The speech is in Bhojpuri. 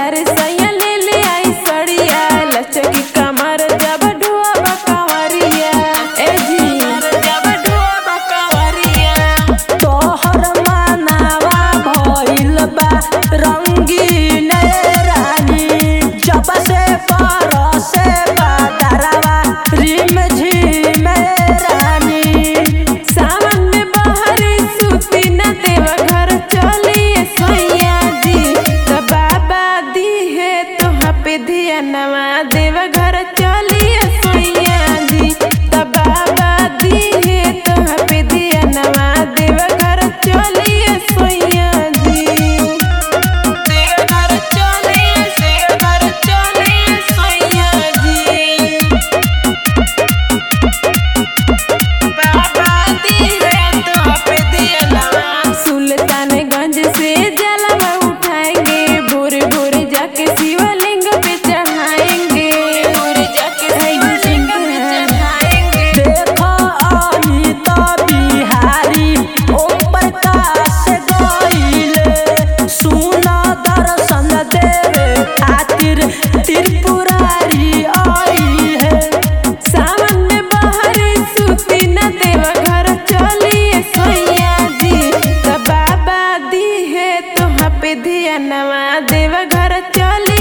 बाजार सैया ले ले आई सड़िया लचकी कमर जब ढुआ बकवरिया ए जी जब ढुआ बकवरिया तोहर मानावा भइल बा रंगीन रानी जब से परसे बादरवा रिम झिम रानी सावन में बहरी सूती न देव घर चलिए सैया जी त बाबा दी है तोहा पे धियानवा देव घर चलिए सैया जी त बाबा दी है तोहा पे धियानवा देव घर चलिए सैया जी देव घर चलिए सैया जी बाबा दी है तोहा पे धियानवा सुल्तानगंज से जलवा उठाएंगे भोरे भोरे जाके शिवलिंग पे चढ़ाएंगे भोरे जाके शिवलिंग पे चढ़ाएंगे देखो अमित बिहारी ओम प्रकाश गइले सुन दर्शन देवे खातिर त्रिपुरारी आई है सावन में बहरी सूती न देव घर चलिए सैया जी त बाबा दी है तोहा पे धियानवा देव घर चलिए